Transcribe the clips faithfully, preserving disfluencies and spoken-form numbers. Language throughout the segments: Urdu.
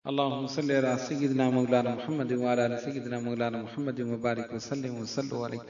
اللهم صل على سيدنا مولانا محمد وعلى ال سيدنا مولانا محمد وبارك وسلم وصلوا عليه.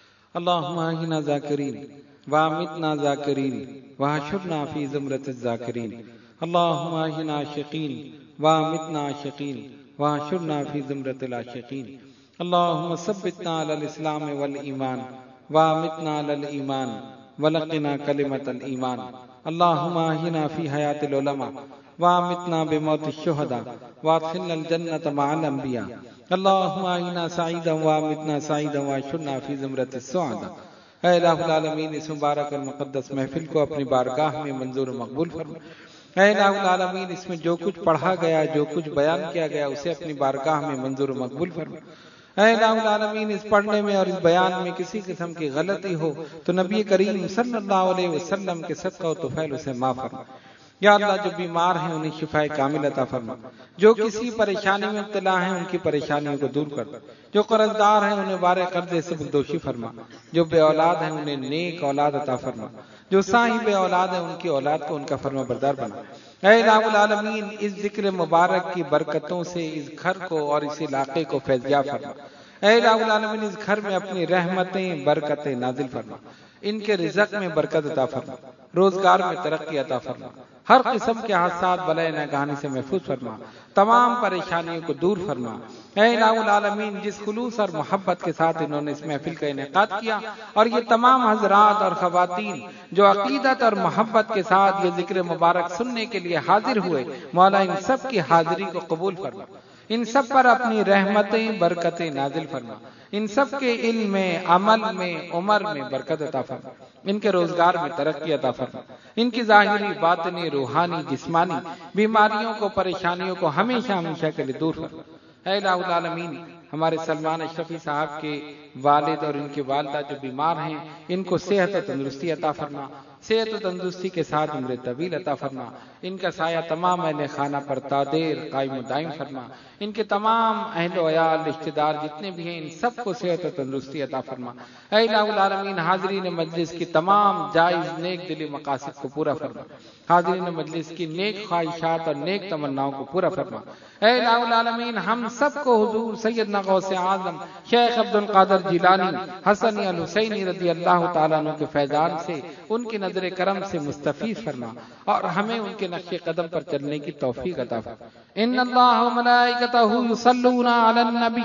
اللهم احينا ذاكرين وامتنا ذاكرين وحشرنا في زمرة الذاكرين. اللهم احينا عاشقين وامتنا عاشقين وحشرنا في زمرة العاشقين. اللهم ثبتنا على الاسلام والايمان وامتنا على الايمان ولقنا كلمة الايمان. اللهم احينا في حياة العلماء وامتنا بموت الشهداء وادخلنا الجنة مع الانبیاء. اللهم احینا سعیدا وامتنا سعیدا وحشرنا فی زمرۃ السعداء. اے الہ العالمین، اس مبارک المقدس محفل کو اپنی بارگاہ میں منظور و مقبول فرما. اے الہ العالمین، اس میں جو کچھ پڑھا گیا، جو کچھ بیان کیا گیا، اسے اپنی بارگاہ میں منظور و مقبول فرما. اے الہ العالمین، اس پڑھنے میں اور اس بیان میں کسی قسم کی غلطی ہو تو نبی کریم صلی اللہ علیہ وسلم کے صدقہ و طفیل اسے معاف فرما. یا اللہ، جو بیمار ہیں انہیں شفاء کامل عطا فرما. جو کسی پریشانی میں مبتلا ہیں ان کی پریشانیوں کو دور کر. جو قرض دار ہیں انہیں بار قرضے سے بخشش فرما. جو بے اولاد ہیں انہیں نیک اولاد عطا فرما. جو صاحب اولاد ہیں ان کی اولاد کو ان کا فرما بردار بنا. اے الہ العالمین، اس ذکر مبارک کی برکتوں سے اس گھر کو اور اس علاقے کو فیضیاب فرما. اے الہ العالمین، اس گھر میں اپنی رحمتیں برکتیں نازل فرما. ان کے رزق میں برکت عطا فرما. روزگار میں ترقی عطا فرما. ہر قسم کے حادثات بلائے ناگہانی سے محفوظ فرما. تمام پریشانیوں کو دور فرما. اے الہ العالمین، جس خلوص اور محبت کے ساتھ انہوں نے اس محفل کا انعقاد کیا اور یہ تمام حضرات اور خواتین جو عقیدت اور محبت کے ساتھ یہ ذکر مبارک سننے کے لیے حاضر ہوئے، مولا ان سب کی حاضری کو قبول فرما. ان سب پر اپنی رحمتیں برکتیں نازل فرما. ان سب کے علم میں، عمل میں، عمر میں برکت عطا فرما. ان کے روزگار میں ترقی عطا فرما. ان کی ظاہری، باطنی، روحانی، جسمانی بیماریوں کو، پریشانیوں کو ہمیشہ ہمیشہ کے لیے دور فرما. اے الہ العالمین، ہمارے سلمان اشرفی صاحب کے والد اور ان کی والدہ جو بیمار ہیں، ان کو صحت و تندرستی عطا فرما. صحت و تندرستی کے ساتھ عمر طویل عطا فرما. ان کا سایہ تمام اہل خانہ پر تا دیر قائم و دائم فرما. ان کے تمام اہل و عیال، رشتہ دار جتنے بھی ہیں، ان سب کو صحت و تندرستی عطا فرما. اے الہ العالمین، حاضرین مجلس کی تمام جائز نیک دلی مقاصد کو پورا فرما. حاضرین مجلس کی نیک خواہشات اور نیک تمناؤں کو پورا فرما. اے الہ العالمین، ہم سب کو حضور سیدنا غوث اعظم شیخ عبد القادر جیلانی حسنی الحسینی رضی اللہ تعالیٰ عنہ کے فیضان سے، ان کی نظر کرم سے مستفیض فرما اور ہمیں ان کے نقش قدم پر چلنے کی توفیق عطا فرما. ان اللہ و ملائکتہ یصلون علی النبی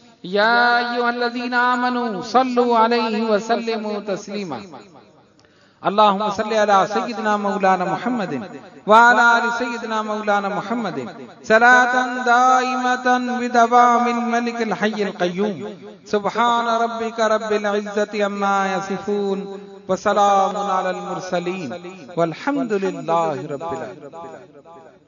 یا ایھا الذین آمنوا صلوا علیہ وسلموا تسلیما. اللہم صل علی سیدنا مولانا محمد وعلی آل سیدنا مولانا محمد صلاة دائمة بدوام الملک الحی القیوم. سبحان ربک رب العزت عما یصفون وسلام علی المرسلین والحمد للہ رب العالمین.